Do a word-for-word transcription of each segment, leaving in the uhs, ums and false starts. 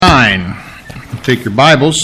nine. Take your Bibles.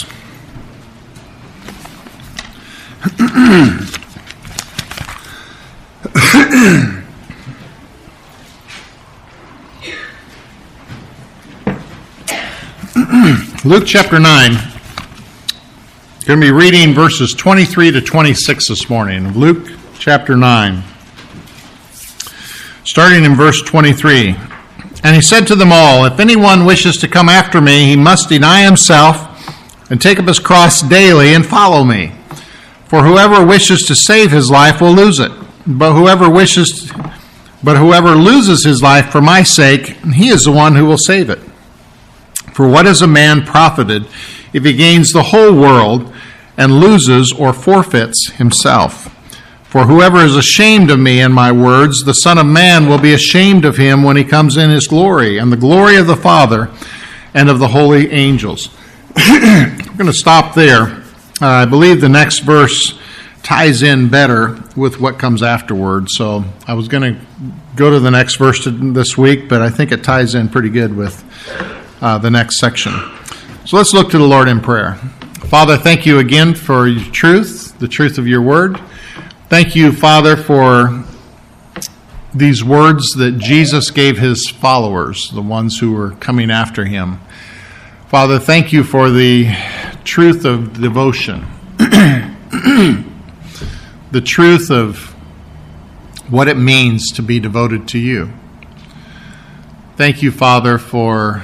Luke chapter nine. Going to be reading verses twenty-three to twenty-six this morning. Luke chapter nine. Starting in verse twenty-three. And he said to them all, if anyone wishes to come after me, he must deny himself and take up his cross daily and follow me. For whoever wishes to save his life will lose it. But whoever wishes, but whoever loses his life for my sake, he is the one who will save it. For what is a man profited if he gains the whole world and loses or forfeits himself? For whoever is ashamed of me and my words, the Son of Man will be ashamed of him when he comes in his glory, and the glory of the Father and of the holy angels. I'm going to stop there. Uh, I believe the next verse ties in better with what comes afterward. So I was going to go to the next verse this week, but I think it ties in pretty good with uh, the next section. So let's look to the Lord in prayer. Father, thank you again for your truth, the truth of your word. Thank you, Father, for these words that Jesus gave his followers, the ones who were coming after him. Father, thank you for the truth of devotion, the truth of what it means to be devoted to you. Thank you, Father, for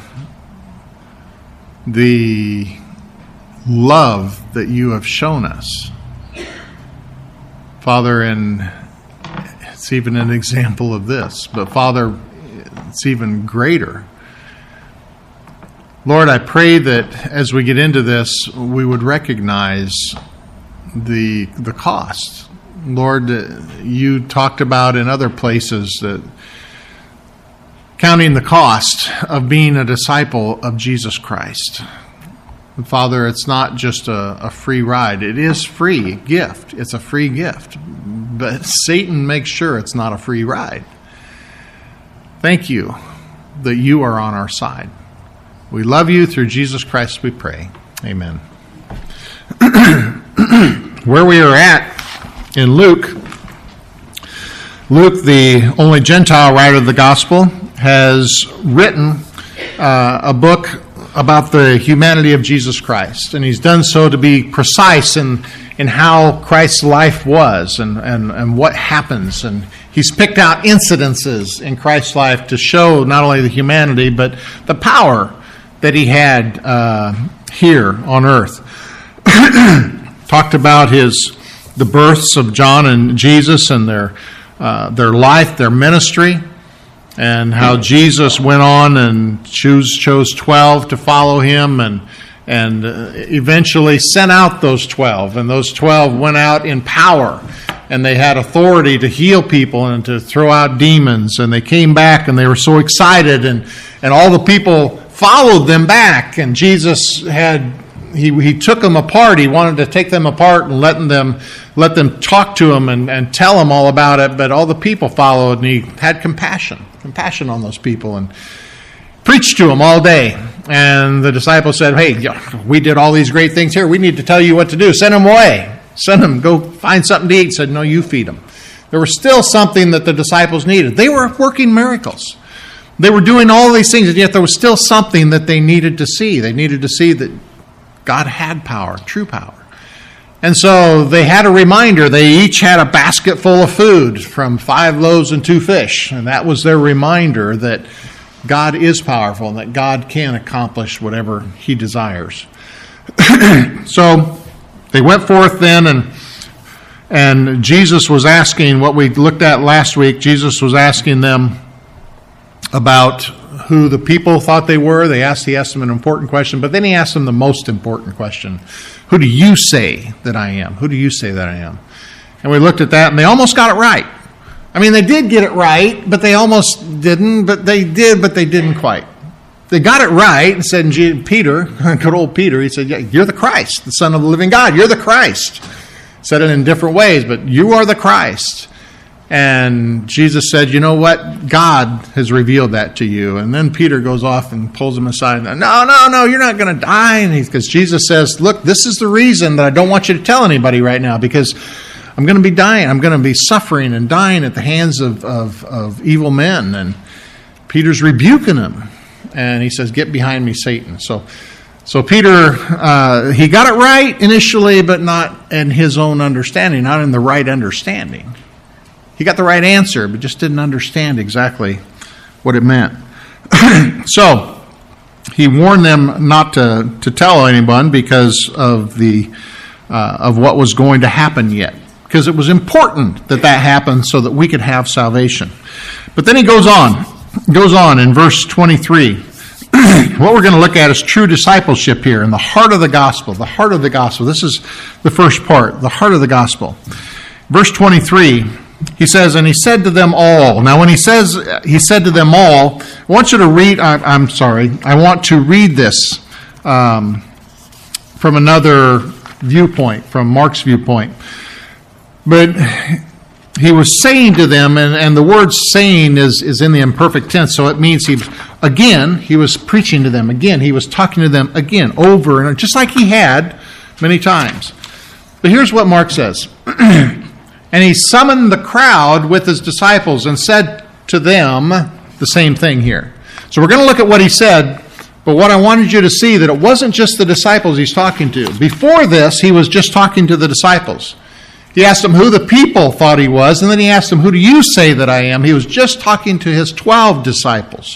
the love that you have shown us. Father, and it's even an example of this, but Father, it's even greater. Lord, I pray that as we get into this, we would recognize the the cost. Lord, you talked about in other places that counting the cost of being a disciple of Jesus Christ. And Father, it's not just a, a free ride. It is free gift. It's a free gift. But Satan makes sure it's not a free ride. Thank you that you are on our side. We love you. Through Jesus Christ we pray. Amen. Where we are at in Luke, Luke, the only Gentile writer of the gospel, has written uh, a book about the humanity of Jesus Christ. And he's done so to be precise in, in how Christ's life was and, and, and what happens. And he's picked out incidences in Christ's life to show not only the humanity, but the power that he had uh, here on earth. Talked about his the births of John and Jesus and their uh, their life, their ministry, and how Jesus went on and choose, chose twelve to follow him and and eventually sent out those twelve. And those twelve went out in power, and they had authority to heal people and to throw out demons. And they came back, and they were so excited, and, and all the people followed them back. And Jesus had he he took them apart. He wanted to take them apart and let them let them talk to him and, and tell them all about it. But all the people followed, and he had compassion. compassion on those people and preached to them all day. And the disciples said, hey, we did all these great things here. We need to tell you what to do. Send them away. Send them. Go find something to eat. He said, no, you feed them. There was still something that the disciples needed. They were working miracles. They were doing all these things, and yet there was still something that they needed to see. They needed to see that God had power, true power. And so they had a reminder. They each had a basket full of food from five loaves and two fish. And that was their reminder that God is powerful and that God can accomplish whatever he desires. So they went forth then, and and Jesus was asking, what we looked at last week, Jesus was asking them about who the people thought they were. They asked, he asked them an important question, but then he asked them the most important question. Who do you say that I am? Who do you say that I am? And we looked at that, and they almost got it right. I mean, they did get it right, but they almost didn't, but they did, but they didn't quite. They got it right and said, Peter, good old Peter, he said, yeah, you're the Christ, the Son of the living God. You're the Christ. Said it in different ways, but you are the Christ. And Jesus said, you know what? God has revealed that to you. And then Peter goes off and pulls him aside. No, no, no, you're not going to die. And because Jesus says, look, this is the reason that I don't want you to tell anybody right now, because I'm going to be dying. I'm going to be suffering and dying at the hands of, of, of evil men. And Peter's rebuking him. And he says, get behind me, Satan. So so Peter, uh, he got it right initially, but not in his own understanding, not in the right understanding. He got the right answer, but just didn't understand exactly what it meant. So he warned them not to, to tell anyone because of the uh, of what was going to happen yet. Because it was important that that happened so that we could have salvation. But then he goes on. goes on in verse twenty-three. What we're going to look at is true discipleship here in the heart of the gospel. The heart of the gospel. This is the first part, the heart of the gospel. Verse twenty-three, he says, and he said to them all. Now when he says he said to them all, I want you to read, I, I'm sorry, I want to read this um, from another viewpoint, from Mark's viewpoint. But he was saying to them, and, and the word saying is, is in the imperfect tense, so it means he, again, he was preaching to them. Again, he was talking to them again, over, and just like he had many times. But here's what Mark says. And he summoned the crowd with his disciples and said to them the same thing here. So we're going to look at what he said, but what I wanted you to see, that it wasn't just the disciples he's talking to. Before this, he was just talking to the disciples. He asked them who the people thought he was, and then he asked them, who do you say that I am? He was just talking to his twelve disciples.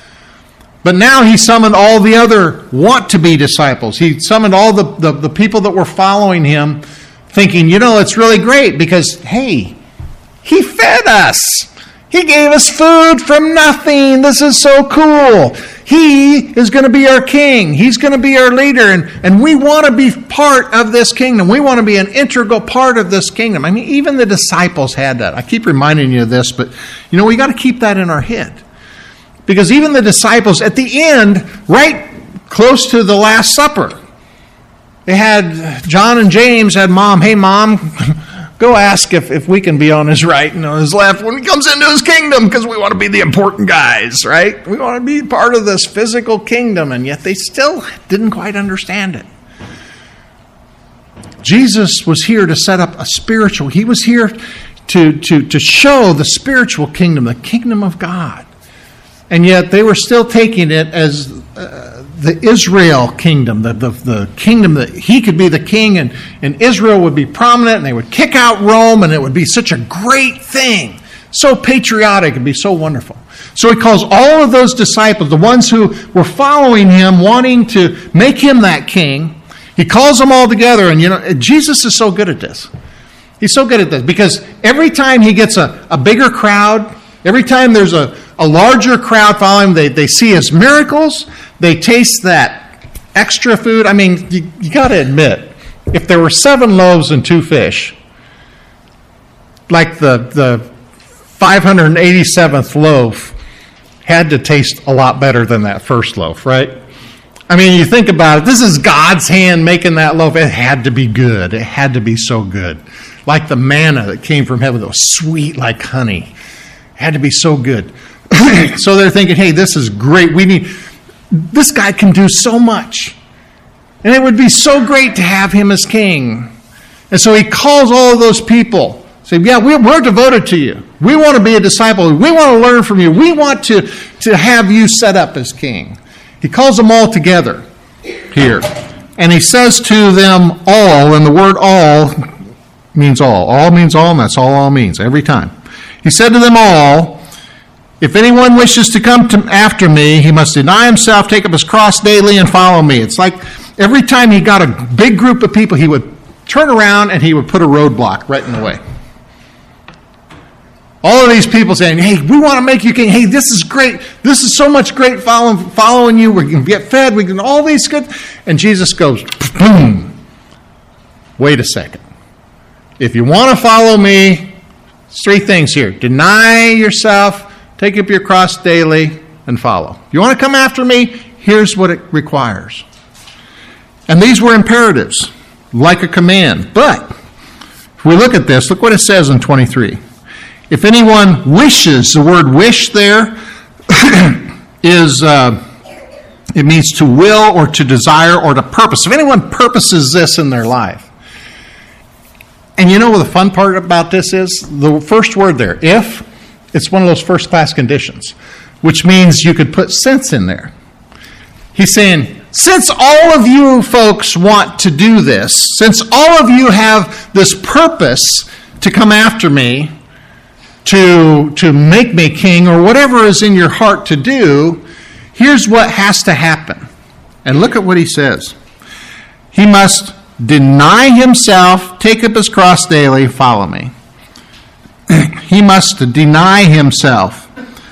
But now he summoned all the other want-to-be disciples. He summoned all the, the, the people that were following him, thinking, you know, it's really great because, hey, he fed us. He gave us food from nothing. This is so cool. He is going to be our king. He's going to be our leader. And, and we want to be part of this kingdom. We want to be an integral part of this kingdom. I mean, even the disciples had that. I keep reminding you of this, but, you know, we got to keep that in our head. Because even the disciples, at the end, right close to the Last Supper, they had, John and James had mom, hey, mom, go ask if, if we can be on his right and on his left when he comes into his kingdom, because we want to be the important guys, right? We want to be part of this physical kingdom, and yet they still didn't quite understand it. Jesus was here to set up a spiritual, he was here to, to, to show the spiritual kingdom, the kingdom of God. And yet they were still taking it as uh, the Israel kingdom, the, the, the kingdom that he could be the king, and, and Israel would be prominent, and they would kick out Rome, and it would be such a great thing. So patriotic, it'd be so wonderful. So he calls all of those disciples, the ones who were following him, wanting to make him that king, he calls them all together. And you know, Jesus is so good at this. He's so good at this because every time he gets a, a bigger crowd, every time there's a, a larger crowd following him, they, they see his miracles, they taste that extra food. I mean, you, you got to admit, if there were seven loaves and two fish, like the, the five hundred eighty-seventh loaf had to taste a lot better than that first loaf, right? I mean, you think about it, this is God's hand making that loaf. It had to be good. It had to be so good. Like the manna that came from heaven that was sweet like honey. It had to be so good. So they're thinking, hey, this is great. We need, this guy can do so much. And it would be so great to have him as king. And so he calls all of those people. Say, yeah, we're devoted to you. We want to be a disciple. We want to learn from you. We want to, to have you set up as king. He calls them all together here. And he says to them all, and the word all means all. All means all, and that's all all means, every time. He said to them all, if anyone wishes to come to after me, he must deny himself, take up his cross daily, and follow me. It's like every time he got a big group of people, he would turn around and he would put a roadblock right in the way. All of these people saying, hey, we want to make you king. Hey, this is great. This is so much great following, following you. We can get fed. We can all these good. And Jesus goes, boom. Wait a second. If you want to follow me, it's three things here. Deny yourself, take up your cross daily, and follow. If you want to come after me, here's what it requires. And these were imperatives, like a command. But if we look at this, look what it says in twenty-three. If anyone wishes, the word wish there is, uh, it means to will or to desire or to purpose. If anyone purposes this in their life. And you know what the fun part about this is? The first word there, if, it's one of those first-class conditions, which means you could put since in there. He's saying, since all of you folks want to do this, since all of you have this purpose to come after me, to, to make me king, or whatever is in your heart to do, here's what has to happen. And look at what he says. He must deny himself, take up his cross daily, follow me. He must deny himself.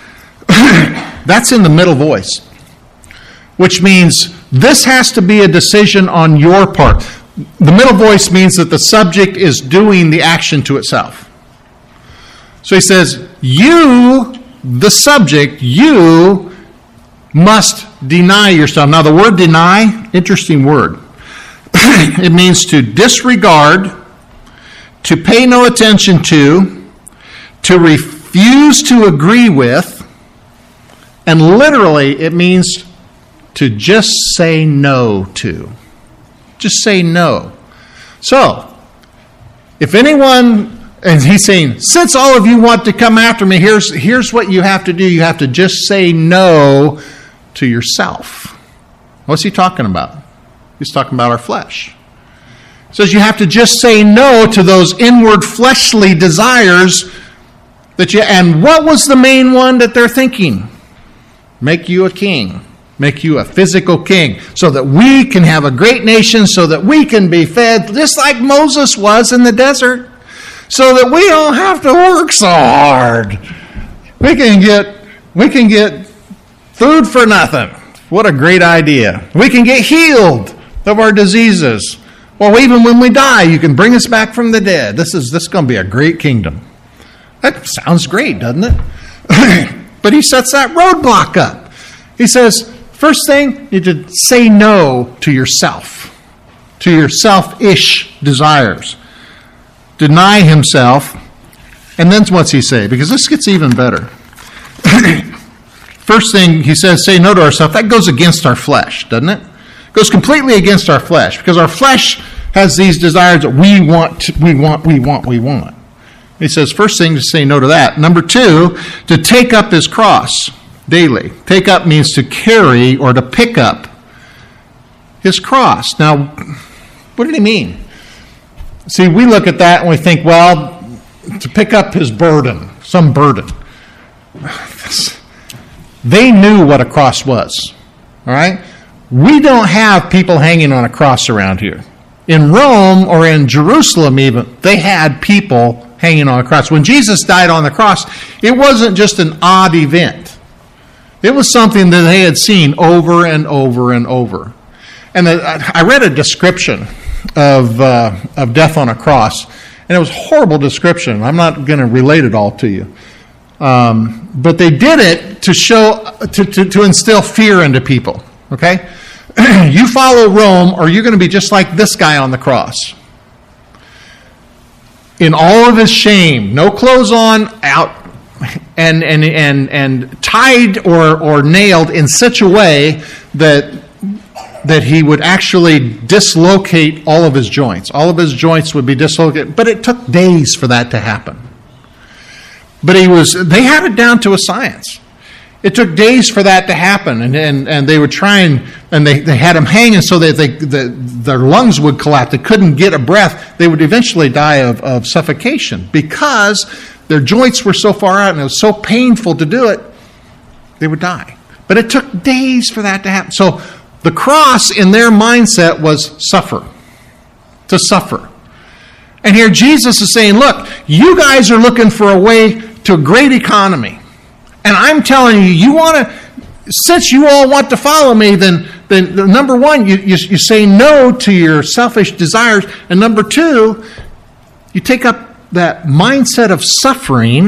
That's in the middle voice, which means this has to be a decision on your part. The middle voice means that the subject is doing the action to itself. So he says, you, the subject, you must deny yourself. Now the word deny, interesting word. It means to disregard, to pay no attention to, to refuse to agree with, and literally it means to just say no to. Just say no. So, if anyone, and he's saying, since all of you want to come after me, here's, here's what you have to do. You have to just say no to yourself. What's he talking about? He's talking about our flesh. He says you have to just say no to those inward fleshly desires that you, and what was the main one that they're thinking? Make you a king. Make you a physical king so that we can have a great nation, so that we can be fed just like Moses was in the desert, so that we don't have to work so hard. We can get, we can get food for nothing. What a great idea. We can get healed of our diseases. Well, even when we die, you can bring us back from the dead. This is this is going to be a great kingdom. That sounds great, doesn't it? But he sets that roadblock up. He says, first thing, you need to say no to yourself, to your selfish desires. Deny himself. And then what's he say? Because this gets even better. First thing he says, say no to ourselves. That goes against our flesh, doesn't it? It goes completely against our flesh, because our flesh has these desires that we want, to, we want, we want, we want. He says, first thing to say no to that. Number two, to take up his cross daily. Take up means to carry or to pick up his cross. Now, what did he mean? See, we look at that and we think, well, to pick up his burden, some burden. They knew what a cross was, all right? We don't have people hanging on a cross around here. In Rome or in Jerusalem even, they had people hanging on a cross. When Jesus died on the cross, it wasn't just an odd event. It was something that they had seen over and over and over. And I read a description of uh, of death on a cross, and it was a horrible description. I'm not going to relate it all to you. Um, but they did it to show, to, to, to instill fear into people, okay? You follow Rome, or you're going to be just like this guy on the cross. In all of his shame, no clothes on, out, and and and and tied or or nailed in such a way that that he would actually dislocate all of his joints. All of his joints would be dislocated. But it took days for that to happen. But he was they had it down to a science. It took days for that to happen, and and, and they would try and, and they, they had him hanging so that they, the, their lungs would collapse. They couldn't get a breath. They would eventually die of, of suffocation because their joints were so far out and it was so painful to do it, they would die. But it took days for that to happen. So the cross in their mindset was suffer, to suffer. And here Jesus is saying, look, you guys are looking for a way to a great economy. And I'm telling you, you want to, since you all want to follow me, then, then number one, you, you, you say no to your selfish desires. And number two, you take up that mindset of suffering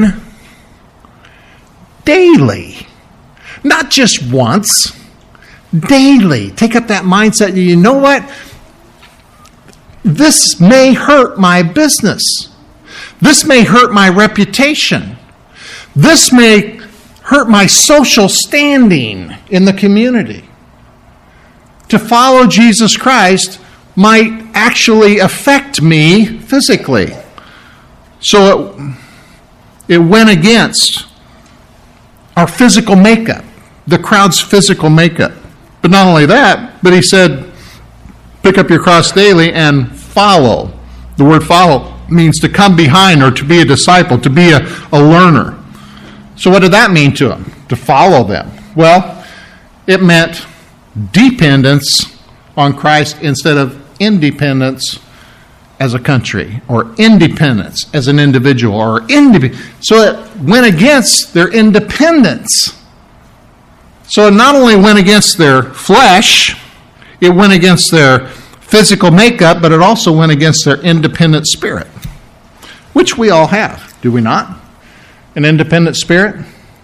daily. Not just once, daily. Take up that mindset. You know what? This may hurt my business. This may hurt my reputation. This may hurt my social standing in the community. To follow Jesus Christ might actually affect me physically. So it, it went against our physical makeup, the crowd's physical makeup. But not only that, but he said, pick up your cross daily and follow. The word follow means to come behind or to be a disciple, to be a, a learner. So what did that mean to him? To follow them. Well, it meant dependence on Christ instead of independence as a country, or independence as an individual, or indep- so it went against their independence. So it not only went against their flesh, it went against their physical makeup, but it also went against their independent spirit, which we all have, do we not? An independent spirit?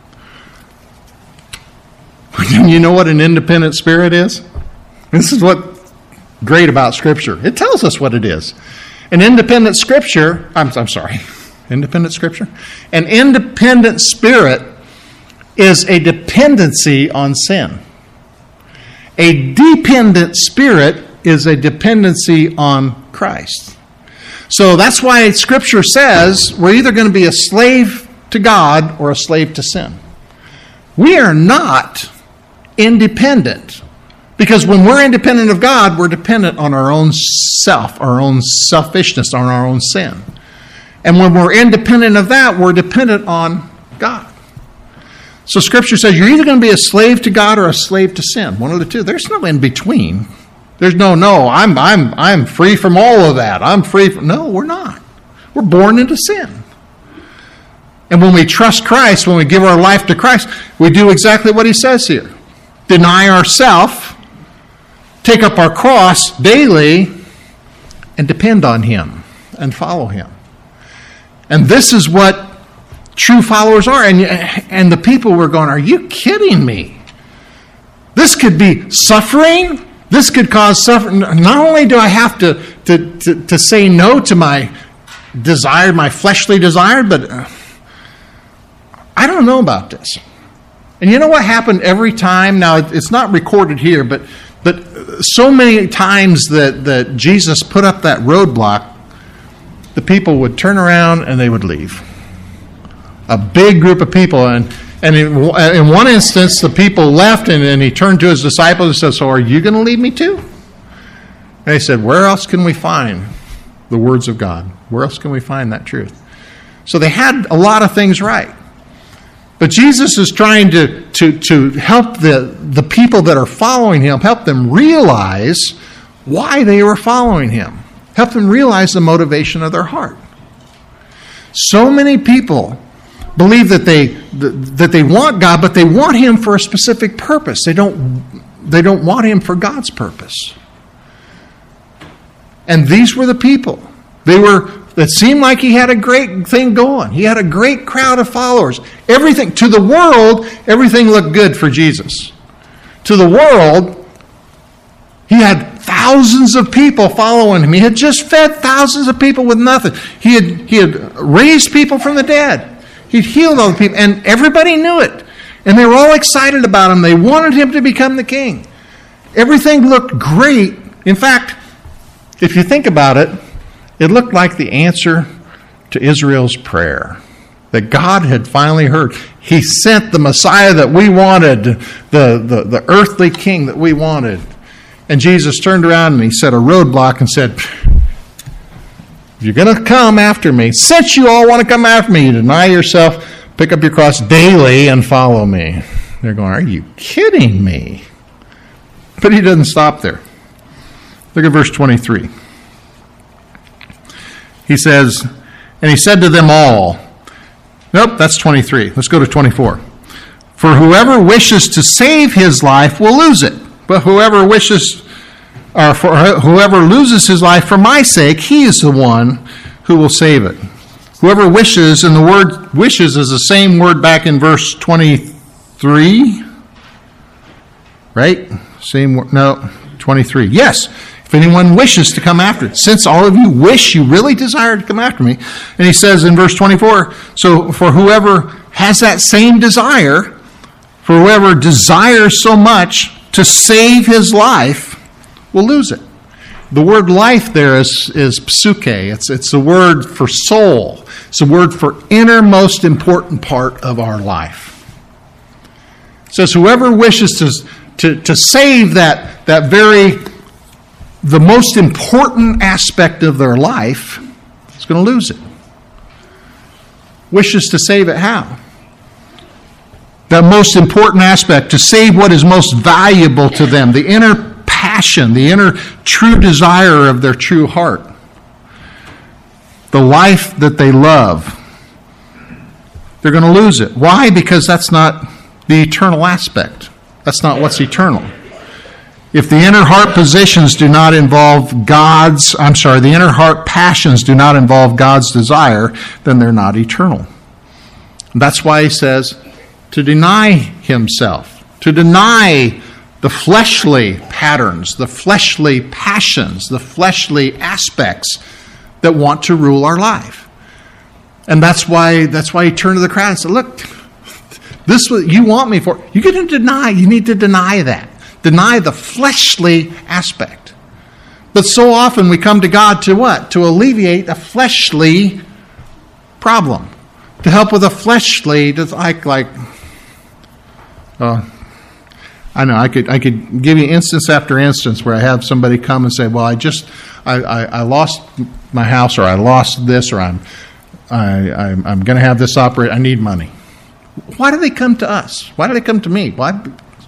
You know what an independent spirit is? This is what's great about Scripture. It tells us what it is. An independent Scripture, I'm, I'm sorry, independent Scripture? An independent spirit is a dependency on sin. A dependent spirit is a dependency on Christ. So that's why Scripture says we're either going to be a slave to God or a slave to sin. We are not independent, because when we're independent of God, we're dependent on our own self, our own selfishness, on our own sin. And when we're independent of that, we're dependent on God. So Scripture says you're either going to be a slave to God or a slave to sin. One of the two. There's no in between. There's no, no, I'm I'm I'm free from all of that. I'm free from no, we're not. We're born into sin. And when we trust Christ, when we give our life to Christ, we do exactly what he says here. Deny ourselves, take up our cross daily, and depend on him and follow him. And this is what true followers are. And, and the people were going, are you kidding me? This could be suffering. This could cause suffering. Not only do I have to, to, to, to say no to my desire, my fleshly desire, but uh, I don't know about this. And you know what happened every time? Now, it's not recorded here, but but so many times that, that Jesus put up that roadblock, the people would turn around and they would leave. A big group of people. And, and in, in one instance, the people left, and, and he turned to his disciples and said, so are you going to leave me too? And they said, where else can we find the words of God? Where else can we find that truth? So they had a lot of things right. But Jesus is trying to, to, to help the, the people that are following him, help them realize why they were following him. Help them realize the motivation of their heart. So many people believe that they that they want God, but they want him for a specific purpose. They don't they don't want him for God's purpose. And these were the people. They were It seemed like he had a great thing going. He had a great crowd of followers. Everything, to the world, everything looked good for Jesus. To the world, he had thousands of people following him. He had just fed thousands of people with nothing. He had, he had raised people from the dead. He'd healed all the people, and everybody knew it. And they were all excited about him. They wanted him to become the king. Everything looked great. In fact, if you think about it, it looked like the answer to Israel's prayer that God had finally heard. He sent the Messiah that we wanted, the, the, the earthly king that we wanted. And Jesus turned around and he set a roadblock and said, if you're going to come after me, since you all want to come after me, you deny yourself, pick up your cross daily and follow me. They're going, are you kidding me? But he doesn't stop there. Look at verse twenty-three. He says, and he said to them all, nope, that's twenty-three. Let's go to twenty-four. For whoever wishes to save his life will lose it. But whoever wishes, or for whoever loses his life for my sake, he is the one who will save it. Whoever wishes, and the word wishes is the same word back in verse twenty-three. Right? Same word, no, twenty-three. Yes. if anyone wishes to come after it. Since all of you wish, you really desire to come after me. And he says in verse twenty-four, so for whoever has that same desire, for whoever desires so much to save his life, will lose it. The word life there is, is psyche. It's, it's the word for soul. It's the word for innermost important part of our life. It says whoever wishes to, to, to save that, that very, the most important aspect of their life is going to lose it. Wishes to save it how? That most important aspect, to save what is most valuable to them, the inner passion, the inner true desire of their true heart, the life that they love, they're going to lose it. Why? Because that's not the eternal aspect. That's not what's eternal. If the inner heart positions do not involve God's, I'm sorry, the inner heart passions do not involve God's desire, then they're not eternal. And that's why he says to deny himself, to deny the fleshly patterns, the fleshly passions, the fleshly aspects that want to rule our life. And that's why that's why he turned to the crowd and said, look, this what you want me for. You're going to deny, you need to deny that. Deny the fleshly aspect. But so often we come to God to what? To alleviate a fleshly problem. To help with a fleshly, like, like, uh, I know, I could I could give you instance after instance where I have somebody come and say, well, I just, I, I, I lost my house, or I lost this, or I'm I, I'm, I'm going to have this operate, I need money. Why do they come to us? Why do they come to me? Why?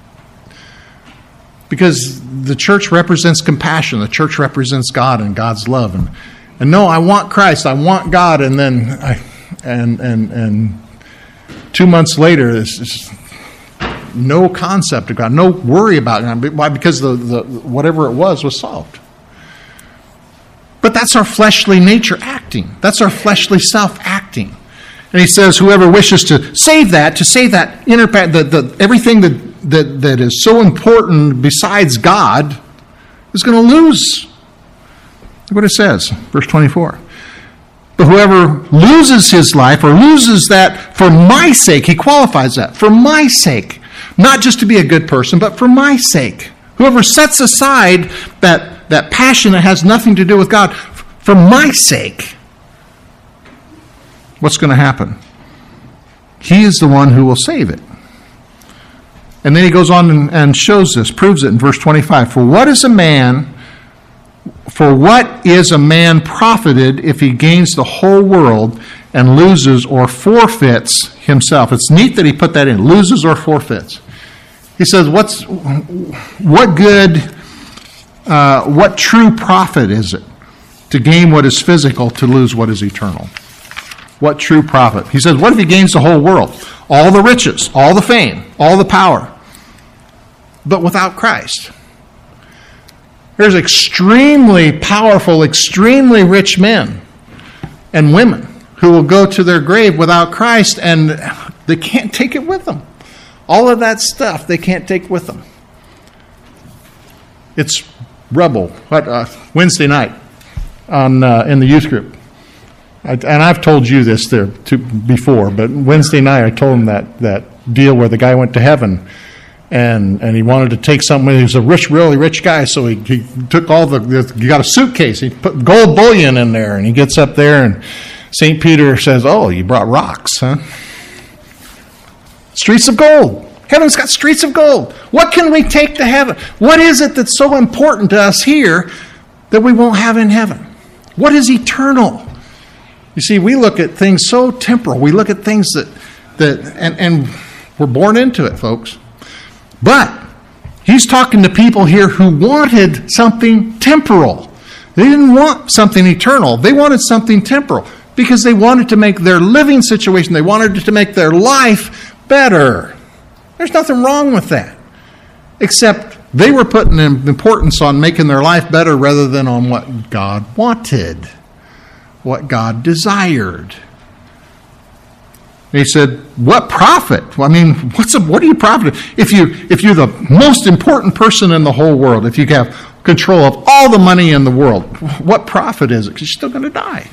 Because the church represents compassion. The church represents God and God's love. And, and no, I want Christ. I want God. And then, I, and and and two months later, there's just no concept of God, no worry about God. Why? Because the, the whatever it was was solved. But that's our fleshly nature acting. That's our fleshly self acting. And he says, whoever wishes to save that, to save that inner, the, the, everything that, that, that is so important besides God, is going to lose. Look what it says, verse twenty-four. But whoever loses his life, or loses that for my sake, he qualifies that, for my sake. Not just to be a good person, but for my sake. Whoever sets aside that, that passion that has nothing to do with God, for my sake, what's going to happen? He is the one who will save it. And then he goes on and, and shows this, proves it in verse twenty-five. For what is a man, for what is a man profited if he gains the whole world and loses or forfeits himself? It's neat that he put that in, loses or forfeits. He says, what's what good, uh, what true profit is it to gain what is physical, to lose what is eternal? What true profit? He says, what if he gains the whole world? All the riches, all the fame, all the power, but without Christ? There's extremely powerful, extremely rich men and women who will go to their grave without Christ, and they can't take it with them. All of that stuff they can't take with them. It's Rebel, what, uh, Wednesday night on uh, in the youth group. I, and I've told you this there to, before, but Wednesday night I told him that, that deal where the guy went to heaven, and, and he wanted to take something. He was a rich, really rich guy, so he, he took all the, he got a suitcase, he put gold bullion in there, and he gets up there, and Saint Peter says, oh, you brought rocks, huh? Streets of gold. Heaven's got streets of gold. What can we take to heaven? What is it that's so important to us here that we won't have in heaven? What is eternal? You see, we look at things so temporal. We look at things that, that and, and we're born into it, folks. But he's talking to people here who wanted something temporal. They didn't want something eternal. They wanted something temporal because they wanted to make their living situation, they wanted to make their life better. There's nothing wrong with that. Except they were putting importance on making their life better rather than on what God wanted, what God desired. He said, what profit? Well, I mean, what's a, what are you profiting? If, you, if you're the most important person in the whole world, if you have control of all the money in the world. What profit is it? Because you're still going to die.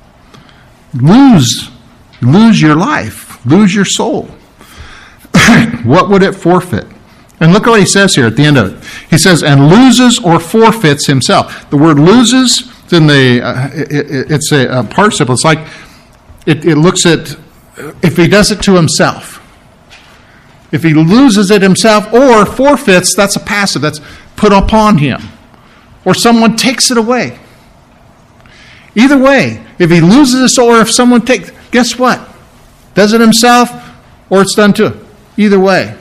Lose, lose your life. Lose your soul. What would it forfeit? And look at what he says here at the end of it. He says, and loses or forfeits himself. The word loses, it's in the, uh, it, it, it's a, a participle. It's like, it, it looks at, if he does it to himself. If he loses it himself, or forfeits, that's a passive. That's put upon him. Or someone takes it away. Either way, if he loses his soul, or if someone takes, guess what? Does it himself, or it's done to him. Either way.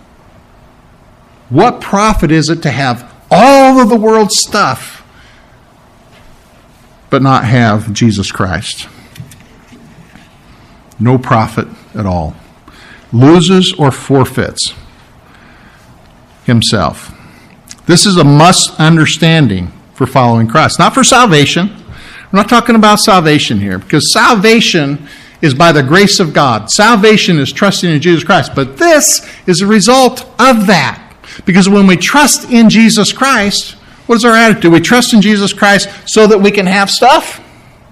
What profit is it to have all of the world's stuff, but not have Jesus Christ? No profit at all. Loses or forfeits himself. This is a must understanding for following Christ. Not for salvation. We're not talking about salvation here, because salvation is by the grace of God. Salvation is trusting in Jesus Christ. But this is a result of that. Because when we trust in Jesus Christ, what is our attitude? We trust in Jesus Christ so that we can have stuff?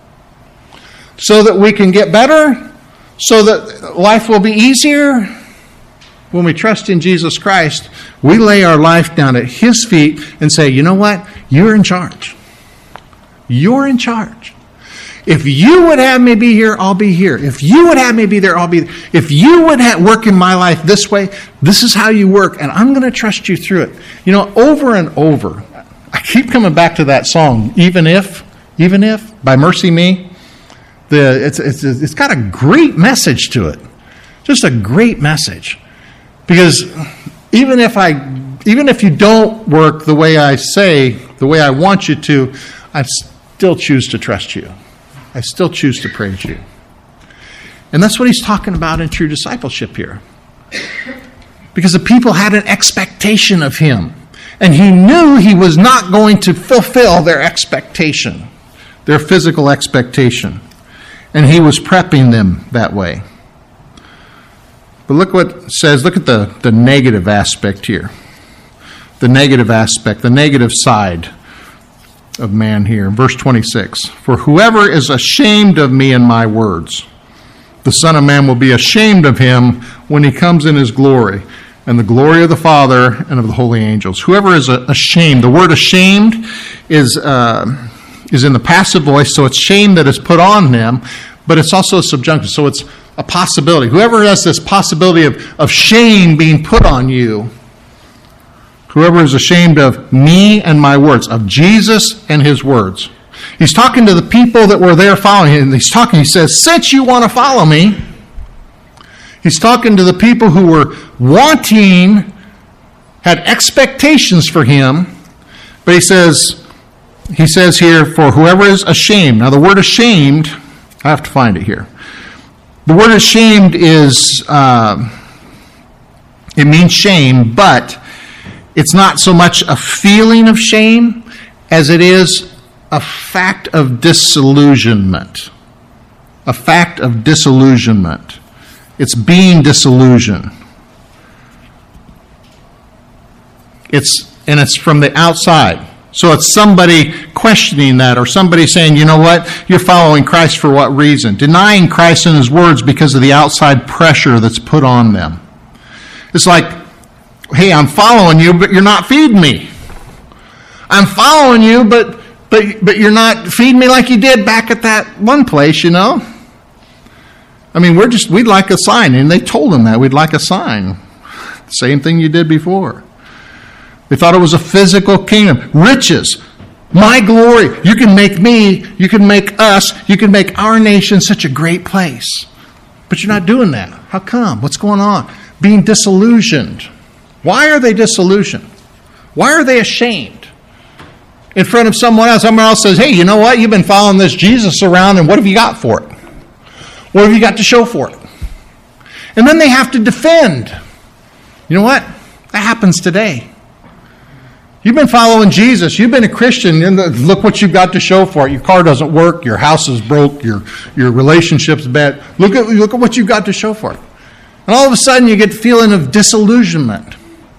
So that we can get better? So that life will be easier? When we trust in Jesus Christ, we lay our life down at His feet and say, you know what? You're in charge. You're in charge. If you would have me be here, I'll be here. If you would have me be there, I'll be there. If you would have work in my life this way, this is how you work, and I'm going to trust you through it. You know, over and over, I keep coming back to that song, Even If, Even If, by Mercy Me. The, it's, it's, it's got a great message to it. Just a great message. Because even if I, even if you don't work the way I say, the way I want you to, I still choose to trust you. I still choose to praise you. And that's what he's talking about in true discipleship here. Because the people had an expectation of him. And he knew he was not going to fulfill their expectation, their physical expectation. And he was prepping them that way. But look what it says. Look at the, the negative aspect here. The negative aspect, the negative side of man here. Verse twenty-six. For whoever is ashamed of me and my words, the Son of Man will be ashamed of him when he comes in his glory, and the glory of the Father and of the holy angels. Whoever is ashamed. The word ashamed is uh, is in the passive voice, so it's shame that is put on them, but it's also a subjunctive, so it's a possibility. Whoever has this possibility of, of shame being put on you, whoever is ashamed of me and my words, of Jesus and his words. He's talking to the people that were there following him. He's talking, he says, since you want to follow me, he's talking to the people who were wanting, had expectations for him, but he says, he says here, for whoever is ashamed. Now the word ashamed, I have to find it here. The word ashamed is, uh, it means shame, but it's not so much a feeling of shame as it is a fact of disillusionment. A fact of disillusionment. It's being disillusioned. It's, and it's from the outside. So it's somebody questioning that, or somebody saying, you know what, you're following Christ for what reason? Denying Christ and his words because of the outside pressure that's put on them. It's like, hey, I'm following you, but you're not feeding me. I'm following you, but but but you're not feeding me like you did back at that one place, you know? I mean, we're just, we'd like a sign, and they told him that, we'd like a sign. Same thing you did before. They thought it was a physical kingdom. Riches, my glory. You can make me, you can make us, you can make our nation such a great place. But you're not doing that. How come? What's going on? Being disillusioned. Why are they disillusioned? Why are they ashamed? In front of someone else, someone else says, hey, you know what? You've been following this Jesus around, and what have you got for it? What have you got to show for it? And then they have to defend. You know what? That happens today. You've been following Jesus. You've been a Christian. And look what you've got to show for it. Your car doesn't work. Your house is broke. Your, your relationship's bad. Look at, look at what you've got to show for it. And all of a sudden you get the feeling of disillusionment.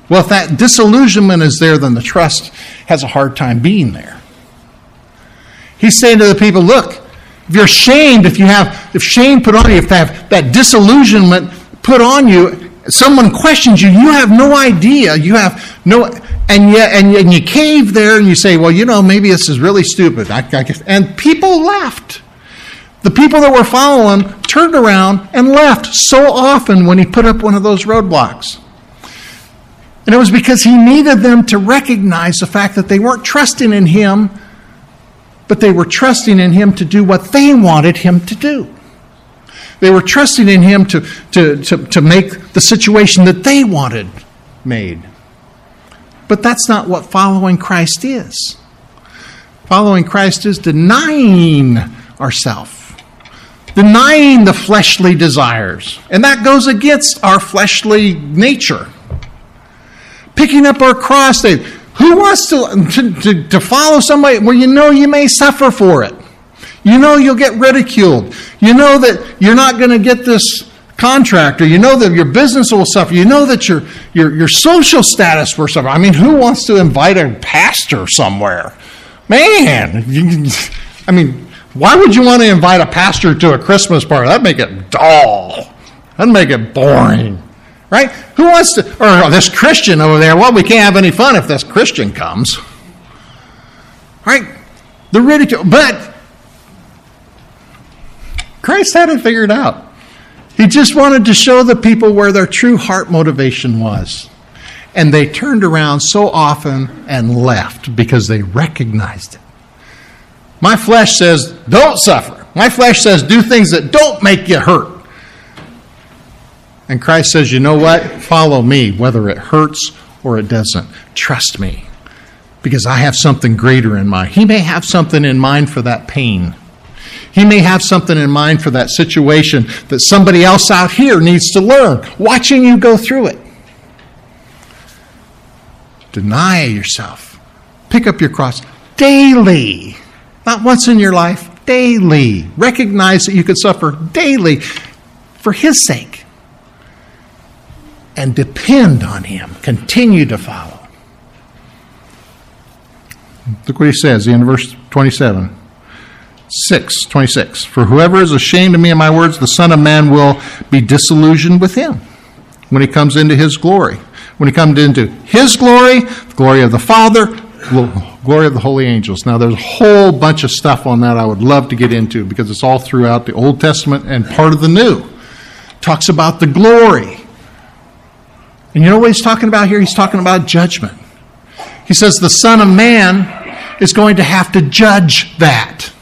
Well, if that disillusionment is there, then the trust has a hard time being there. He's saying to the people, look, if you're ashamed, if you have, if shame put on you, if that, that disillusionment put on you, someone questions you, you have no idea, you have no, and yet, and, and you cave there and you say, well, you know, maybe this is really stupid. I, I guess, and people left. The people that were following turned around and left so often when he put up one of those roadblocks. And it was because he needed them to recognize the fact that they weren't trusting in him, but they were trusting in him to do what they wanted him to do. They were trusting in him to, to, to, to make the situation that they wanted made. But that's not what following Christ is. Following Christ is denying ourselves. Denying the fleshly desires. And that goes against our fleshly nature. Picking up our cross. They, who wants to, to, to, to follow somebody where you know you may suffer for it? You know you'll get ridiculed. You know that you're not going to get this contract, or you know that your business will suffer. You know that your, your, your social status will suffer. I mean, who wants to invite a pastor somewhere? Man, you, I mean, why would you want to invite a pastor to a Christmas party? That'd make it dull. That'd make it boring. Right? Who wants to, or oh, this Christian over there, well, we can't have any fun if this Christian comes. Right? The ridicule. But Christ had it figured out. He just wanted to show the people where their true heart motivation was. And they turned around so often and left because they recognized it. My flesh says, don't suffer. My flesh says, do things that don't make you hurt. And Christ says, you know what? Follow me, whether it hurts or it doesn't. Trust me, because I have something greater in mind. He may have something in mind for that pain. He may have something in mind for that situation that somebody else out here needs to learn, watching you go through it. Deny yourself. Pick up your cross daily. Not once in your life, daily. Recognize that you could suffer daily for his sake. And depend on him. Continue to follow. Look what he says, the end of verse twenty-seven. six, twenty-six. For whoever is ashamed of me and my words, the Son of Man will be disillusioned with him when he comes into his glory. When he comes into his glory, the glory of the Father, glory of the holy angels. Now, there's a whole bunch of stuff on that I would love to get into because it's all throughout the Old Testament and part of the New. It talks about the glory. And you know what he's talking about here? He's talking about judgment. He says the Son of Man is going to have to judge that.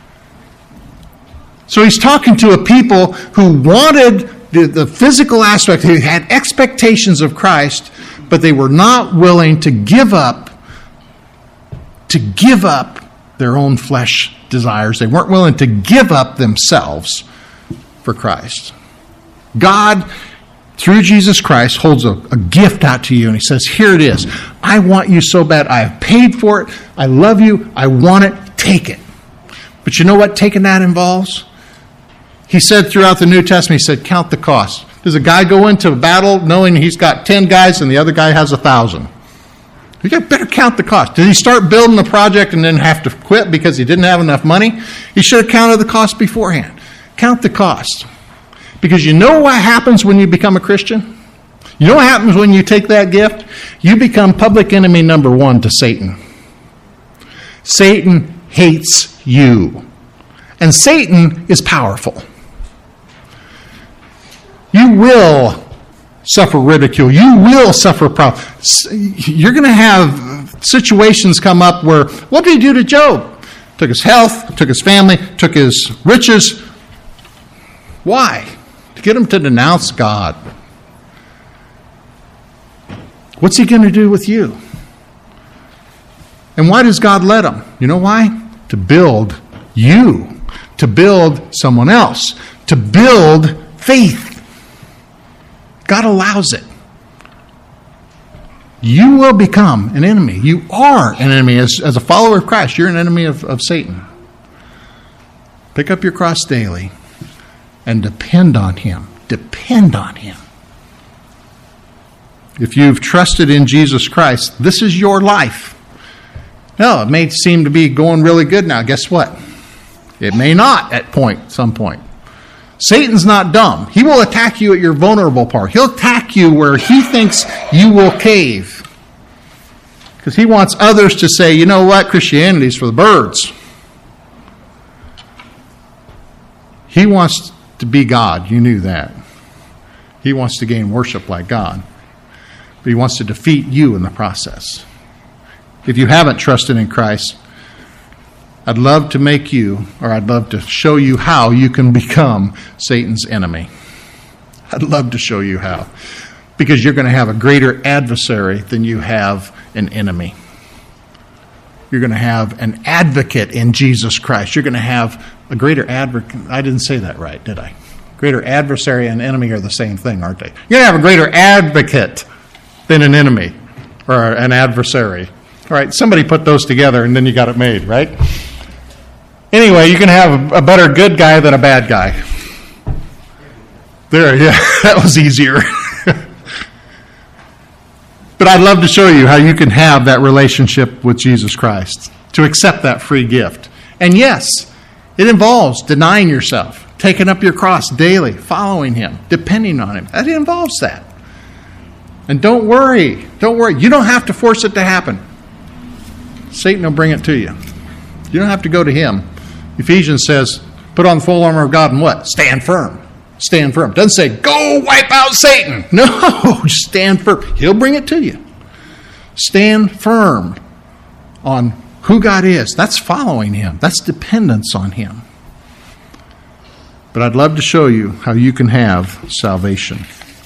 So he's talking to a people who wanted the, the physical aspect, who had expectations of Christ, but they were not willing to give up, to give up their own flesh desires. They weren't willing to give up themselves for Christ. God, through Jesus Christ, holds a, a gift out to you, and he says, here it is. I want you so bad. I have paid for it. I love you. I want it. Take it. But you know what taking that involves? He said throughout the New Testament, he said, count the cost. Does a guy go into a battle knowing he's got ten guys and the other guy has a thousand? You got better count the cost. Did he start building the project and then have to quit because he didn't have enough money? He should have counted the cost beforehand. Count the cost. Because you know what happens when you become a Christian? You know what happens when you take that gift? You become public enemy number one to Satan. Satan hates you. And Satan is powerful. You will suffer ridicule. You will suffer problems. You're going to have situations come up where, what did he do to Job? Took his health, took his family, took his riches. Why? To get him to denounce God. What's he going to do with you? And why does God let him? You know why? To build you. To build someone else. To build faith. God allows it. You will become an enemy. You are an enemy. As, as a follower of Christ, you're an enemy of, of Satan. Pick up your cross daily and depend on him. Depend on him. If you've trusted in Jesus Christ, this is your life. No, it may seem to be going really good now. Guess what? It may not at point, some point. Satan's not dumb. He will attack you at your vulnerable part. He'll attack you where he thinks you will cave. Because he wants others to say, you know what, Christianity's for the birds. He wants to be God. You knew that. He wants to gain worship like God. But he wants to defeat you in the process. If you haven't trusted in Christ, I'd love to make you, or I'd love to show you how you can become Satan's enemy. I'd love to show you how. Because you're going to have a greater adversary than you have an enemy. You're going to have an advocate in Jesus Christ. You're going to have a greater advocate. I didn't say that right, did I? Greater adversary and enemy are the same thing, aren't they? You're going to have a greater advocate than an enemy or an adversary. All right, somebody put those together and then you got it made, right? Anyway, you can have a better good guy than a bad guy. There, yeah, that was easier. But I'd love to show you how you can have that relationship with Jesus Christ, to accept that free gift. And yes, it involves denying yourself, taking up your cross daily, following him, depending on him. That involves that. And don't worry. Don't worry. You don't have to force it to happen. Satan will bring it to you. You don't have to go to him. Ephesians says, put on the full armor of God and what? Stand firm. Stand firm. Doesn't say, go wipe out Satan. No, stand firm. He'll bring it to you. Stand firm on who God is. That's following him. That's dependence on him. But I'd love to show you how you can have salvation.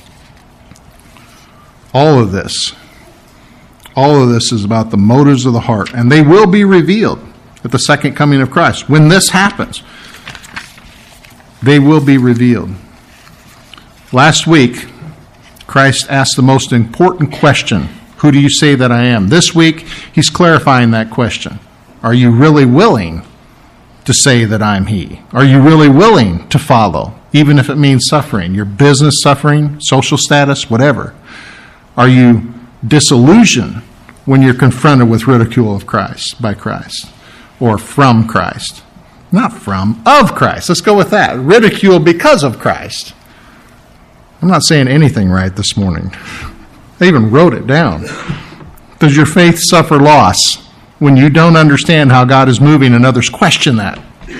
All of this, all of this is about the motives of the heart, and they will be revealed at the second coming of Christ. When this happens, they will be revealed. Last week, Christ asked the most important question, who do you say that I am? This week, he's clarifying that question. Are you really willing to say that I'm he? Are you really willing to follow, even if it means suffering, your business suffering, social status, whatever? Are you disillusioned when you're confronted with ridicule of Christ, by Christ, or from Christ? Not from, of Christ. Let's go with that. Ridicule because of Christ. I'm not saying anything right this morning. I even wrote it down. Does your faith suffer loss when you don't understand how God is moving and others question that?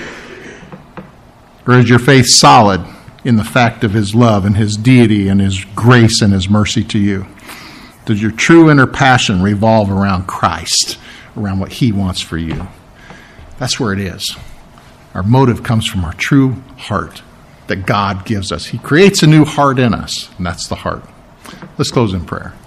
Or is your faith solid in the fact of his love and his deity and his grace and his mercy to you? Does your true inner passion revolve around Christ, around what he wants for you? That's where it is. Our motive comes from our true heart that God gives us. He creates a new heart in us, and that's the heart. Let's close in prayer.